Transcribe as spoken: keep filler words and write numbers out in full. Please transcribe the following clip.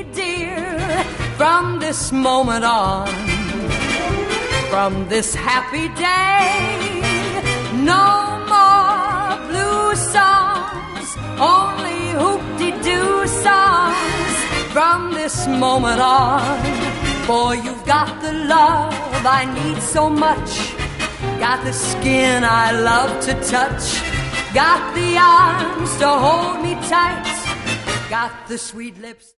dear, from this moment on, from this happy day, no more blue songs, only hoop-de-doo songs from this moment on. For you've got the love I need so much, got the skin I love to touch, got the arms to hold me tight, got the sweet lips.